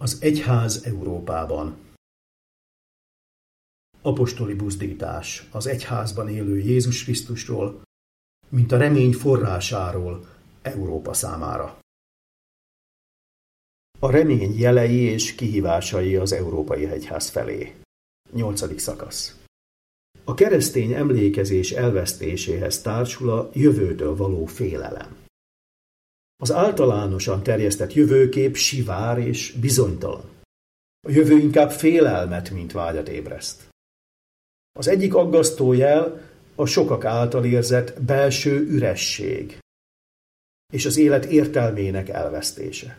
Az egyház Európában. Apostoli buzdítás az egyházban élő Jézus Krisztusról, mint a remény forrásáról Európa számára. A remény jelei és kihívásai az európai egyház felé. 8. szakasz. A keresztény emlékezés elvesztéséhez társul a jövőtől való félelem. Az általánosan terjesztett jövőkép sivár és bizonytalan. A jövő inkább félelmet, mint vágyat ébreszt. Az egyik aggasztó jel a sokak által érzett belső üresség és az élet értelmének elvesztése.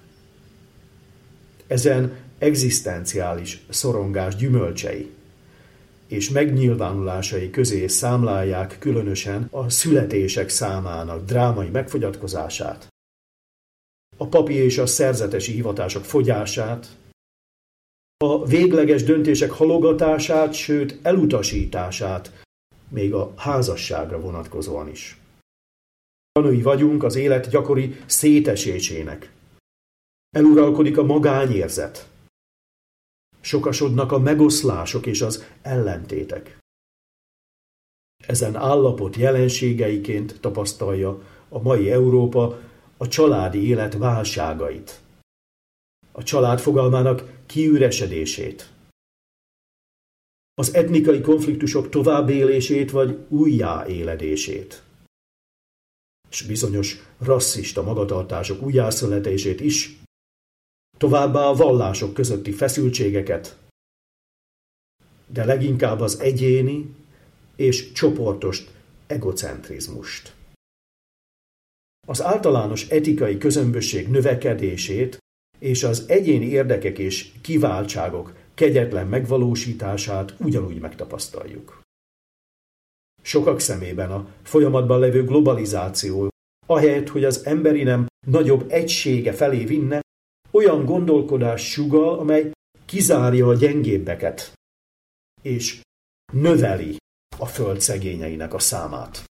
Ezen egzisztenciális szorongás gyümölcsei és megnyilvánulásai közé számlálják különösen a születések számának drámai megfogyatkozását, a papi és a szerzetesi hivatások fogyását, a végleges döntések halogatását, sőt elutasítását, még a házasságra vonatkozóan is. Tanúi vagyunk az élet gyakori szétesésének. Eluralkodik a magányérzet. Sokasodnak a megoszlások és az ellentétek. Ezen állapot jelenségeiként tapasztalja a mai Európa a családi élet válságait, a család fogalmának kiüresedését, az etnikai konfliktusok továbbélését vagy újjáéledését, és bizonyos rasszista magatartások újjászületését is, továbbá a vallások közötti feszültségeket, de leginkább az egyéni és csoportos egocentrizmust. Az általános etikai közömbösség növekedését és az egyéni érdekek és kiváltságok kegyetlen megvalósítását ugyanúgy megtapasztaljuk. Sokak szemében a folyamatban levő globalizáció, ahelyett, hogy az emberi nem nagyobb egysége felé vinne, olyan gondolkodás sugall, amely kizárja a gyengébbeket, és növeli a föld szegényeinek a számát.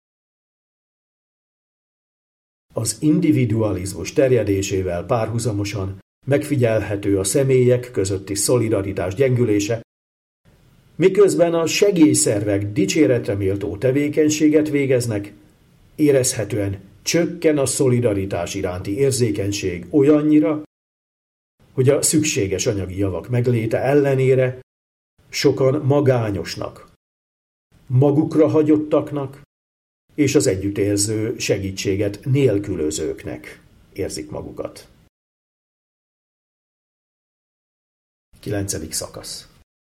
Az individualizmus terjedésével párhuzamosan megfigyelhető a személyek közötti szolidaritás gyengülése, miközben a segélyszervek dicséretre méltó tevékenységet végeznek, érezhetően csökken a szolidaritás iránti érzékenység olyannyira, hogy a szükséges anyagi javak megléte ellenére sokan magányosnak, magukra hagyottaknak és az együttérző segítséget nélkülözőknek érzik magukat. 9. szakasz.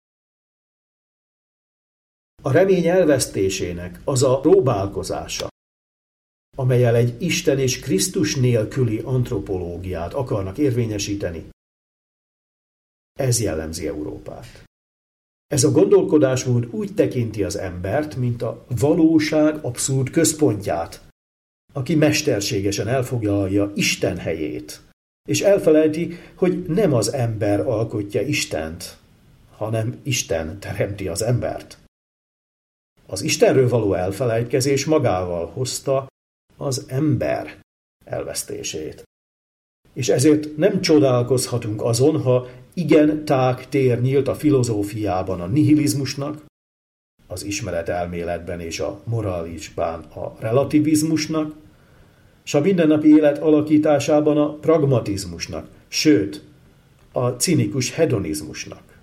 A remény elvesztésének az a próbálkozása, amellyel egy Isten és Krisztus nélküli antropológiát akarnak érvényesíteni, ez jellemzi Európát. Ez a gondolkodásmód úgy tekinti az embert, mint a valóság abszurd központját, aki mesterségesen elfoglalja Isten helyét, és elfelejti, hogy nem az ember alkotja Istent, hanem Isten teremti az embert. Az Istenről való elfelejtkezés magával hozta az ember elvesztését. És ezért nem csodálkozhatunk azon, ha igen tág tér nyílt a filozófiában a nihilizmusnak, az ismeretelméletben és a moralisban a relativizmusnak, és a mindennapi élet alakításában a pragmatizmusnak, sőt, a cinikus hedonizmusnak.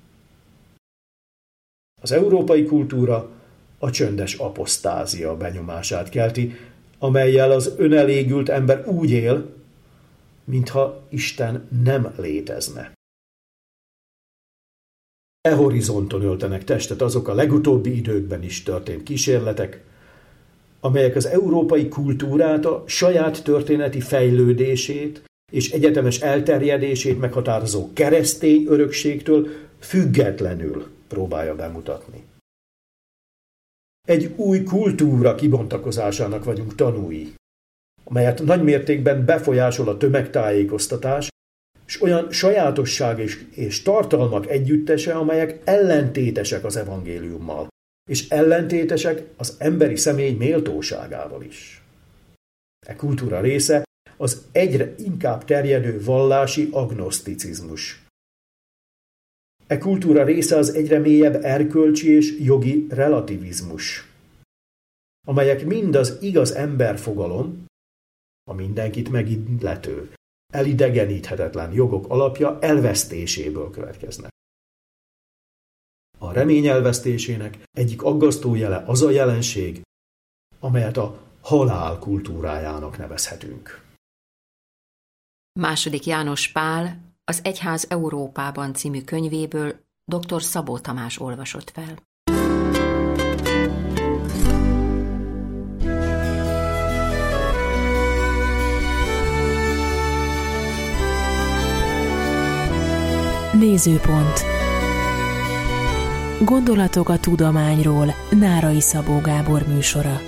Az európai kultúra a csöndes aposztázia benyomását kelti, amellyel az önelégült ember úgy él, mintha Isten nem létezne. E horizonton öltenek testet azok a legutóbbi időkben is történt kísérletek, amelyek az európai kultúrát a saját történeti fejlődését és egyetemes elterjedését meghatározó keresztény örökségtől függetlenül próbálja bemutatni. Egy új kultúra kibontakozásának vagyunk tanúi, amelyet nagymértékben befolyásol a tömegtájékoztatás, és olyan sajátosság és tartalmak együttese, amelyek ellentétesek az evangéliummal, és ellentétesek az emberi személy méltóságával is. E kultúra része az egyre inkább terjedő vallási agnoszticizmus, E kultúra része az egyre mélyebb erkölcsi és jogi relativizmus, amelyek mind az igaz emberfogalom, a mindenkit megillető, elidegeníthetetlen jogok alapja elvesztéséből következnek. A remény elvesztésének egyik aggasztó jele az a jelenség, amelyet a halál kultúrájának nevezhetünk. II. János Pál az Egyház Európában című könyvéből dr. Szabó Tamás olvasott fel. Nézőpont. Gondolatok a tudományról. Nárai Szabó Gábor műsora.